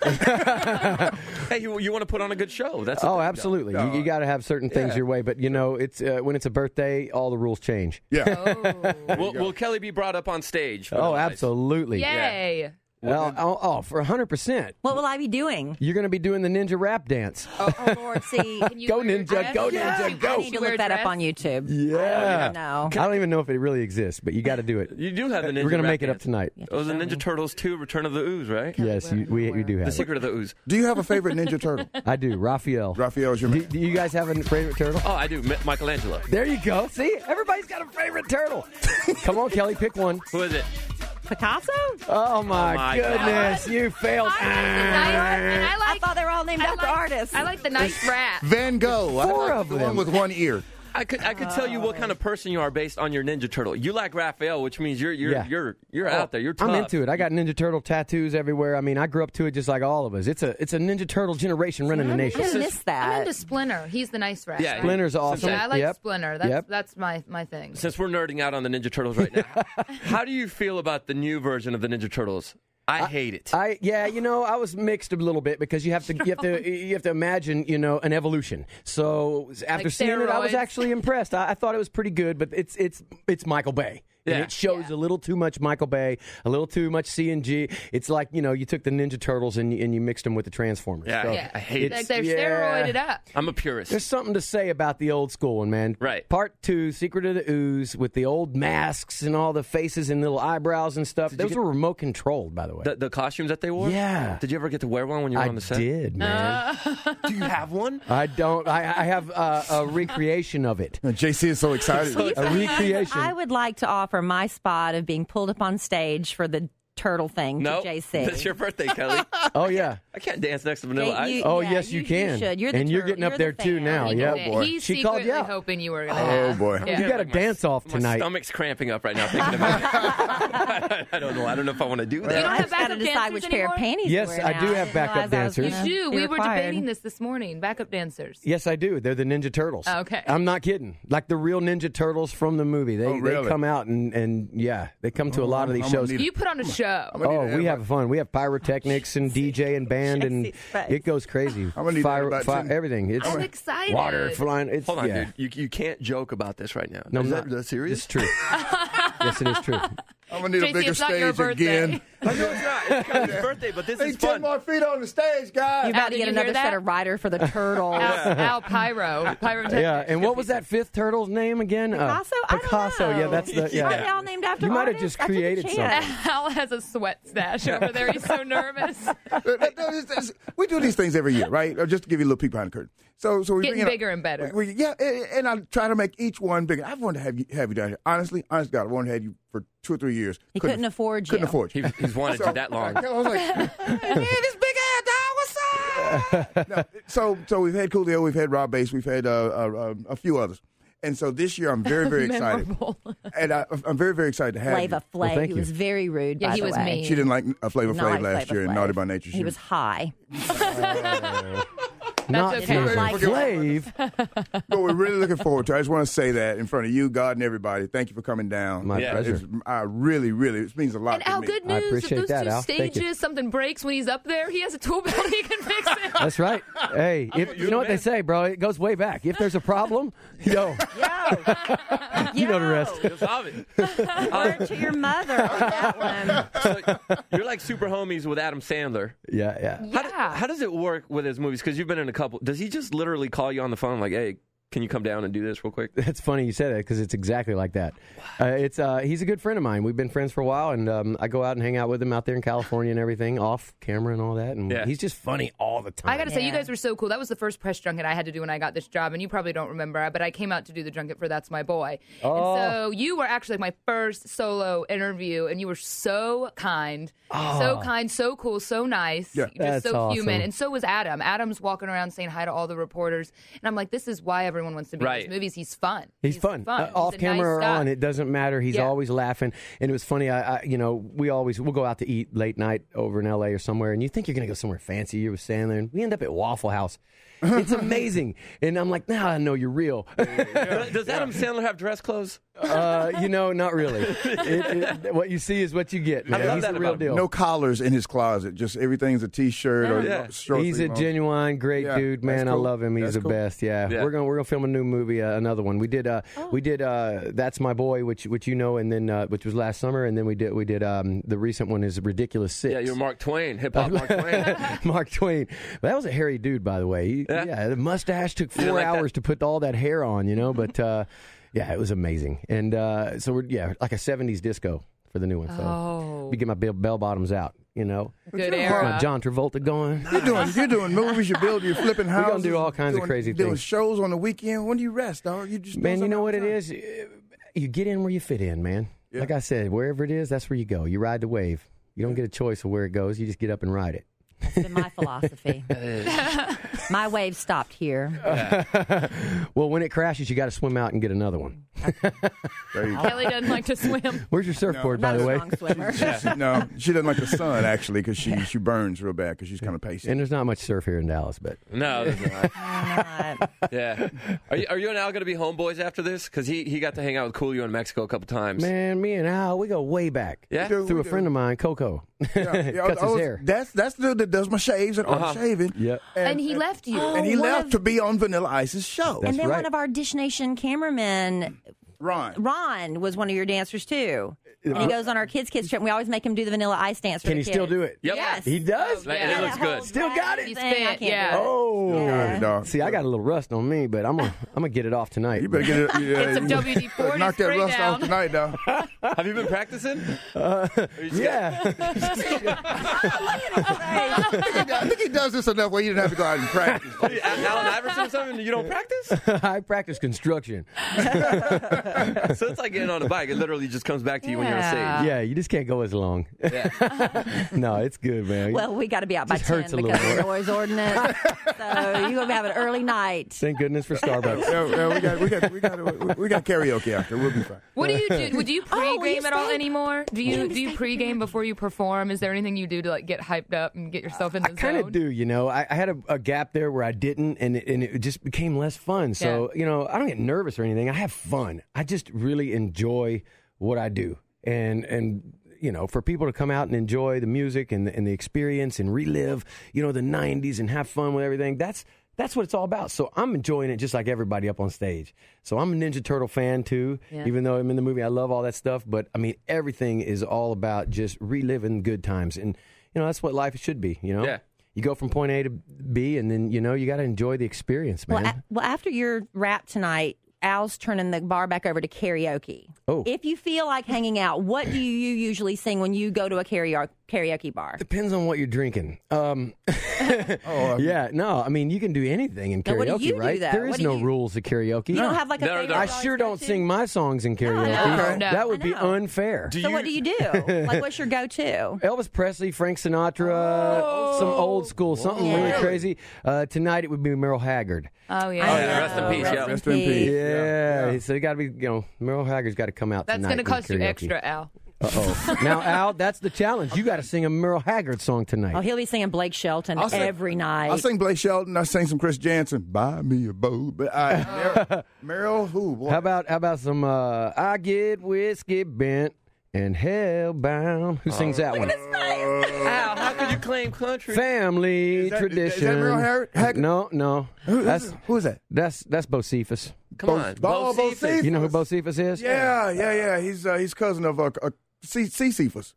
Hey, you, you want to put on a good show? That's the Oh, thing. absolutely. No. You, you got to have certain things Yeah. your way, but you know, it's uh, when it's a birthday, all the rules change. yeah. Will, will Kelly be brought up on stage? for Oh, the night? absolutely. Yay. Well, oh, oh, for one hundred percent. What will I be doing? You're going to be doing the ninja rap dance. Oh, oh Lord, see. Can you Go, wear your Ninja, dress? go, Yeah. Ninja, go. I need to Wear look that dress? up on YouTube. Yeah. No. I don't even know if it really exists, but you got to do it. You do have the ninja We're going to rap make it up dance. tonight. Oh, the Ninja Turtles two, Return of the Ooze, right? Yes, you, we, we do have The it. Secret of the Ooze. Do you have a favorite Ninja Turtle? I do. Raphael. Raphael's your Do, man. do you guys have a favorite turtle? Oh, I do. Mi- Michelangelo. There you go. See, everybody's got a favorite turtle. Come on, Kelly, pick one. Who is it? Picasso? Oh my, Oh, my goodness, you failed. I like the nice, and I I like, thought they were all named I after like, artists. I like the nice rat. Van Gogh. I Four like of the them. one with one ear. I could I could tell you what kind of person you are based on your Ninja Turtle. You like Raphael, which means you're you're Yeah. you're you're out there. You're tough. I'm into it. I got Ninja Turtle tattoos everywhere. I mean, I grew up to it just like all of us. It's a it's a Ninja Turtle generation running the I nation. missed I'm that. into Splinter. He's the nice rat. Yeah, right? Splinter's awesome. Yeah, I like Yep. Splinter. That's Yep. that's my my thing. Since we're nerding out on the Ninja Turtles right now, how do you feel about the new version of the Ninja Turtles? I hate it. I yeah, you know, I was mixed a little bit because you have to you have to you have to imagine, you know, an evolution. So after Like seeing it, I was steroids. actually impressed. I, I thought it was pretty good, but it's it's it's Michael Bay. And Yeah. it shows Yeah. a little too much Michael Bay, a little too much C N G. It's like, you know, you took the Ninja Turtles and you, and you mixed them with the Transformers. Yeah, So yeah. I hate it. Like they're yeah. steroided up. I'm a purist. There's something to say about the old school one, man. Right. Part two, Secret of the Ooze, with the old masks and all the faces and little eyebrows and stuff. you Those get- were remote controlled, by the way. The, the costumes that they wore? Yeah. Did you ever get to wear one when you were I on the set? did, man. Do you have one? I don't. I, I have uh, a recreation of it. J C is so excited. A recreation. I would like to offer my spot of being pulled up on stage for the turtle thing No. to J C. That's your birthday, Kelly. Oh yeah. I can't dance next to Vanilla Jay, Ice. you- Oh yeah, yes, you, you- you can. should. You're the and you're turtle. getting up You're there the too fan. now. He Yeah, Yeah, boy. He's She secretly called you out. hoping you were going to Oh, have. boy. Yeah. You got a dance off My tonight. stomach's cramping up right now thinking about it. I don't know. I don't know if I want to do You that. don't I have just got to backup decide dancers which pair of anymore? panties to Yes, wear I now. do have didn't backup realize I was dancers. gonna You do. be We were required. debating this this morning. Backup dancers. Yes, I do. They're the Ninja Turtles. Oh, okay. I'm not kidding. Like the real Ninja Turtles from the movie. They Oh, really? they come out and, and yeah, they come to a lot of these I'm gonna shows. need You put on a show. I'm gonna Oh, need we to have fun. We have pyrotechnics and D J and band, and Jesse's face. it goes crazy. I'm gonna need Fire, about fire, ten- everything. It's I'm excited. water flying. It's, Hold on, yeah. dude. You, you can't joke about this right now. No, is I'm that, not. that serious? It's true. Yes, it is true. I'm gonna need J C, a bigger it's not your stage birthday. again. I know it's not. It's Kelly's birthday, but this Hey, is ten fun. more feet on the stage, guys. You're about to did get you hear another that? set of rider for the turtle. Al, Al Pyro. Pyrotechnics. Yeah, and what was that fifth turtle's name again? Picasso? Uh, I don't Picasso. know. Yeah, that's the. Yeah. Aren't they all named after You might have artists? just I took a created chance. Al has a sweat stash over there. He's so nervous. That- that- that- that's- we do these things every year, right? Uh, Just to give you a little peek behind the curtain. So, so we Getting bring it up- bigger and better. We, we- yeah, and, and I try to make each one bigger. I wanted to have you have you down here. Honestly, honest to God, I wanted to have you for two or three years. He couldn't afford you. Couldn't afford you. He, he's wanted So, you that long. I was like, hey, man, this big ass dog, what's up? No, so, so we've had Coolio, we've had Rob Bass, we've had uh, uh, a few others. And so this year, I'm very, very excited. And I, I'm very, very excited to have Flava you. Flav. Well, he was very rude, Yeah, by he the was way. mean. She didn't like uh, Flava Not Flav like last Flava year in Flav. Naughty by Nature. He was high. Not okay. Flavor Like Flav. But we're really looking forward to it. I just want to say that in front of you, God, and everybody. Thank you for coming down. My Yeah. pleasure. It's, I really, really, it means a lot And to Al, me. good I news. If appreciate those that, two Al. Thank you. stages, something breaks when he's up there, he has a tool belt he can fix it. That's right. Hey, if, you know what they say, bro? It goes way back. If there's a problem, yo, you know the rest. You'll solve it. Word to your mother on that one. So you're like super homies with Adam Sandler. Yeah, yeah. How, do- how does it work with his movies? Because you've been in a couple. Does he just literally call you on the phone like, hey, can you come down and do this real quick? It's funny you said that because it's exactly like that. Uh, it's uh, he's a good friend of mine. We've been friends for a while, and um, I go out and hang out with him out there in California and everything, off camera and all that. And Yeah. he's just funny all the time. I got to say, you Yeah. guys were so cool. That was the first press junket I had to do when I got this job, and you probably don't remember, but I came out to do the junket for That's My Boy. Oh. And so you were actually my first solo interview, and you were so kind, so kind, so cool, so nice, Yeah. just That's so awesome. human. And so was Adam. Adam's walking around saying hi to all the reporters, and I'm like, this is why everyone wants to be Right. in these movies. He's fun. He's, fun, Uh, He's off a camera nice or guy. on. It doesn't matter. He's Yeah. always laughing, and it was funny. I, I, you know, we always we'll go out to eat late night over in L A or somewhere, and you think you're gonna go somewhere fancy. You're with Sandler, and we end up at Waffle House. It's amazing, and I'm like, nah, I know you're real. Does Adam Sandler have dress clothes? uh, you know, not really. It, it, what you see is what you get, man. love He's that the real about him. deal. No collars in his closet. Just everything's a T-shirt or Yeah. short He's a sleeve on. genuine great Yeah, dude, man. that's I cool. love him. He's That's the cool. best. Yeah. Yeah. we're gonna we're gonna film a new movie, uh, another one. We did uh we did uh That's My Boy, which which you know, and then uh, which was last summer, and then we did we did um the recent one is Ridiculous Six. Yeah, you're Mark Twain, hip hop Mark Twain. Mark Twain. That was a hairy dude, by the way. He, Yeah. yeah. the mustache took didn't four like that? hours to put all that hair on, you know. But uh, yeah, it was amazing. And uh, so we're yeah, like a seventies disco for the new one. So Oh. we get my bell, bell bottoms out, you know. Good you're era. My John Travolta going. You're doing, you're doing movies. You're building. You're flipping We're houses. gonna do all kinds of doing, crazy doing things. shows on the weekend. When do you rest, dog? You just Man, doing you know something what all it the time. is? You get in where you fit in, man. Yeah. Like I said, wherever it is, that's where you go. You ride the wave. You don't get a choice of where it goes. You just get up and ride it. That's been my philosophy. My wave stopped here. Well, when it crashes, you got to swim out and get another one. There you go. Kelly doesn't like to swim. Where's your surfboard, by Not the a way? strong swimmer. She- no, she doesn't like the sun actually because she she burns real bad because she's kind of pacey. And there's not much surf here in Dallas, but No, there's not. Not. Yeah. Are you, are you and Al going to be homeboys after this? Because he, he got to hang out with Coolio in Mexico a couple times. man, me and Al, we go way back. Yeah? do. Through we a do. friend of mine, Coco. Yeah, yeah, I Cuts was- his I was- hair. That's that's the dude that does my shaves and Uh-huh. all the shaving. Yep. And he left you. And he Oh, one left of- to be on Vanilla Ice's show. That's And then right. one of our Dish Nation cameramen, Ron. Ron, was one of your dancers too. And he goes on our kids' kids trip. And we always make him do the Vanilla Ice dance for Can the he still kids. do it? Yep. Yes. He does? Like, Yeah. It looks good. Still got it? He's Thing, I fit, can't yeah. do it. Oh. Yeah. dog. See, I got a little rust on me, but I'm gonna I'm gonna get it off tonight. You better get it. Yeah, Get some you- W D forty Knock that spray rust down. off tonight, dog. Have you been practicing? Uh, Or you just yeah. I think he does this enough where you didn't have to go out and practice. got- Al- Allen Iverson or something? You don't practice? I practice construction. So it's like getting on a bike. It literally just comes back to you when you're on Yeah. stage. Yeah, you just can't go as long. Yeah. No, it's good, man. Well, we got to be out by Just ten hurts a because little of the more. noise ordinance. So you're going to have an early night. Thank goodness for Starbucks. Yeah, yeah, we got we got we got we got karaoke after. We'll be fine. What do you do? Would you Oh, will pregame you at all stay? anymore? Do you do you pregame before you perform? Is there anything you do to like get hyped up and get yourself in the I kind zone? of do, you know. I, I had a, a gap there where I didn't, and it, and it just became less fun. So, you know, I don't get nervous or anything. I have fun. I just really enjoy what I do, and and you know, for people to come out and enjoy the music and the, and the experience and relive, you know, the nineties and have fun with everything. That's that's what it's all about. So I'm enjoying it just like everybody up on stage. So I'm a Ninja Turtle fan too, Yeah. even though I'm in the movie. I love all that stuff, but I mean, everything is all about just reliving good times, and you know, that's what life should be. You know. Yeah. You go from point A to B, and then, you know, you got to enjoy the experience, man. Well, a- well, after your rap tonight, Al's turning the bar back over to karaoke. Oh. If you feel like hanging out, what do you usually sing when you go to a karaoke karaoke bar? Depends on what you're drinking. Um, oh, yeah, no, I mean, you can do anything in Now, karaoke, what do you do, right? though? There What is do no you- rules of karaoke. You don't have, like, a No, no, favorite no. I song sure to go don't to? sing my songs in karaoke. know. No. That would I be know. unfair. So what do you do? Like, what's your go-to? Elvis Presley, Frank Sinatra, some old school, something Whoa. really Really? crazy. Uh, tonight it would be Merle Haggard. Oh, yeah. Oh, yeah, rest in peace, Rest yo. in Rest in peace. Yeah, so you got to be, you know, Merle Haggard's got to come out That's tonight. going to in cost you karaoke. extra, Al. Uh-oh. Now, Al, that's the challenge. You got to sing a Merle Haggard song tonight. Oh, he'll be singing Blake Shelton I'll sing- every night. I sing Blake Shelton. I sing some Chris Jansen. Buy me a boat. But I, Meryl, Meryl, who? Boy. How about how about some uh, I Get Whiskey Bent and Hellbound? Who sings that one? Al, how could you claim country? Family Is that- tradition. is that Merle Har- Haggard? No, no. Who, that's that's, who is that? that's that's Bocephus. Come on, Bo- Bo Bo Cephas. Cephas. You know who Bocephus is? Yeah, yeah, yeah. He's uh, he's cousin of uh, uh, C. C. Cephas.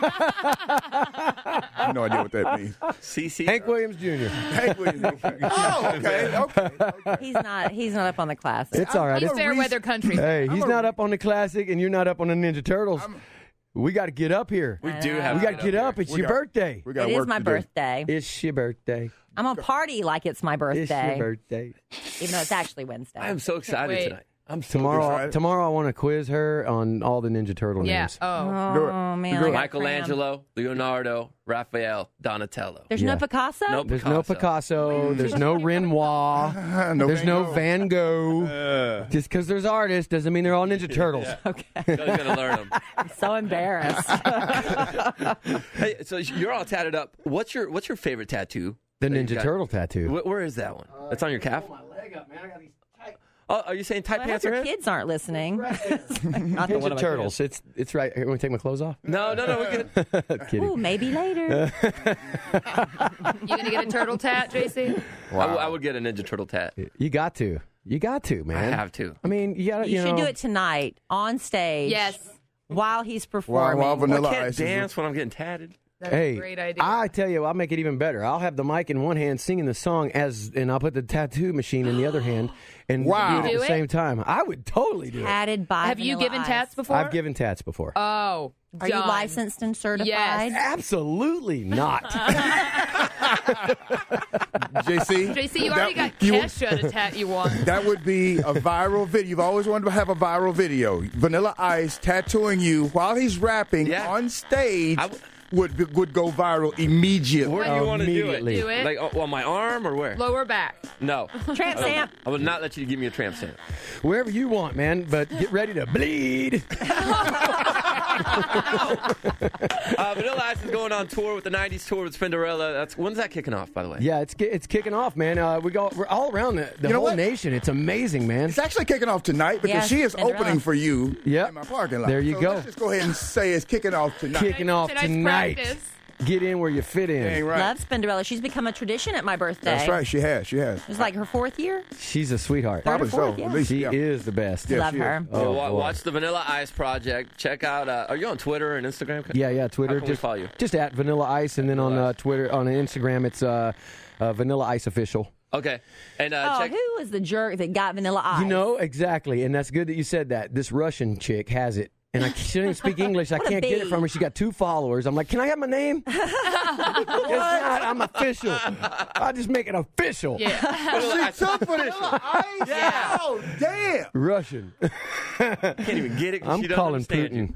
No idea what that means. C C. Hank Williams Junior Hank Williams. Oh, okay, okay. okay. He's not. He's not up on the classics. It's all right. He's It's, fair weather country. hey, I'm he's a- not up on the classic, and you're not up on the Ninja Turtles. we got to get up here. We do have. We to got to get up. here. It's We your got- birthday. We got It work is my to do. birthday. It's your birthday. I'm gonna party like it's my It's your birthday, birthday. even though it's actually Wednesday. I am so excited wait. tonight. I'm so Tomorrow, excited. tomorrow I want to quiz her on all the Ninja Turtle Yeah. names. Oh. Do it. Oh man, Do I it. got Michelangelo, Leonardo, Raphael, Donatello. There's Yeah. no Picasso. No There's no Picasso. There's no Renoir. No there's Van no Gogh. Van Gogh. Uh, Just because there's artists doesn't mean they're all Ninja Turtles. Okay, Joe's gonna learn them. I'm so embarrassed. Hey, so you're all tatted up. What's your What's your favorite tattoo? The that you Ninja got? Turtle tattoo. Wh- where is that one? That's on your calf. Oh, are you saying tight I hope pants are your in? kids aren't listening. Not the one of Ninja my Turtles. It's it's right. You want to take my clothes off? No, no, no. We're good. kids. Kidding. Ooh, maybe later. You going to get a turtle tat, J C? I, w- I would get a Ninja Turtle tat. You got to. You got to, man. I have to. I mean, you got to. You, You, should know, do it tonight on stage. Yes. While he's While, performing. while Well, Vanilla I can't Ice is- dance when I'm getting tatted. That's Hey, a great idea. I tell you, I'll make it even better. I'll have the mic in one hand, singing the song as, and I'll put the tattoo machine in the other hand, and Wow. do it at Do the it? same time. I would totally do it. Tatted by Have you Vanilla given Ice. tats before? I've given tats before. Oh. Are you done. licensed and certified? Yes. Absolutely not. J C. J C, you that- already got you- Kesha to tat you on. That would be a viral video. You've always wanted to have a viral video. Vanilla Ice tattooing you while he's rapping Yeah. on stage I w- would would go viral immediately. Where do you want to do it? Immediately. Do it. Like oh, on my arm or where? Lower back. No. Tramp I, stamp. I would not let you give me a tramp stamp. Wherever you want, man, but get ready to bleed. Uh, Vanilla Ice is going on tour with the nineties tour with Spinderella. That's when's that kicking off, by the way? Yeah, it's ki- it's kicking off, man. Uh, we go we're all around the, the You know whole what? nation. It's amazing, man. It's actually kicking off tonight because Yeah, she is Cinderella. opening for you Yep. in my parking lot. There you So go. Let's just go ahead and say it's kicking off tonight. Kicking off Tonight's tonight. practice. Get in where you fit in. Dang right. Love Spinderella. She's become a tradition at my birthday. That's right. She has. She has. It was like her fourth year. She's a sweetheart. Third or Probably fourth, so. yeah. At least, She yeah. is the best. Yeah, Love she is. her. So Oh, wa- boy. watch the Vanilla Ice Project. Check out. Uh, are you on Twitter and Instagram? Yeah, yeah. Twitter. How can we just follow you? Just at Vanilla Ice, and then on Vanilla uh, Ice. Twitter, on Instagram, it's uh, uh, Vanilla Ice Official. Okay. And uh, Oh, check. who was the jerk that got Vanilla Ice? You know exactly, and that's good that you said that. This Russian chick has it, and I she doesn't speak English. I What a can't get it bee. from her. She got two followers. I'm like, can I have my name? It's not. I'm official. I just make it official. Yeah. Vanilla Ice. She took for this. Ice? Yeah. Oh, damn. Russian. Can't even get it. 'cause I'm she doesn't calling understand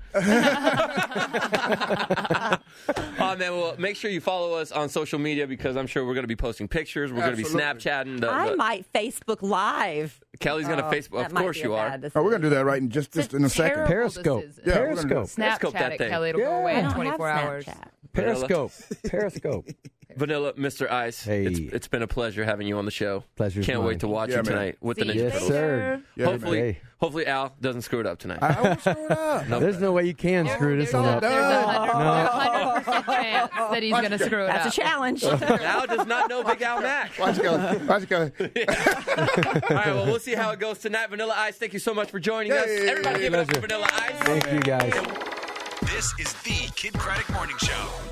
Putin. you. Oh man, well, make sure you follow us on social media because I'm sure we're going to be posting pictures. We're going to be Absolutely. Snapchatting. The, I the- might Facebook Live. Kelly's going to Oh, Facebook. that Of might course be a you are. bad Oh, we're gonna do that right in just just in a second. Terrible Periscope. decision. Yeah, we're gonna do Periscope. Periscope Snapchat that it, thing. Kelly. It'll go Yeah. away I in don't have twenty-four hours. Snapchat. Periscope. Periscope. Vanilla, Mister Ice. Hey. It's, it's been a pleasure having you on the show. Pleasure's Can't mine. wait to watch Yeah, you man. tonight with the See Ninja you Yes, Turtles. sir. Yeah, Hopefully, Hey. hopefully Al doesn't screw it up tonight. I won't screw it up. No. There's no way you can screw this There's one a, up. there's a hundred percent chance that he's going to screw it That's up. a challenge. Al does not know Big Al Mack. Watch it go. Watch it go. All right, well, we'll see how it goes tonight. Vanilla Ice, thank you so much for joining us. Hey. Everybody give it up for Pleasure. Vanilla Ice. Thank you, guys. This is the Kid Craddock Morning Show.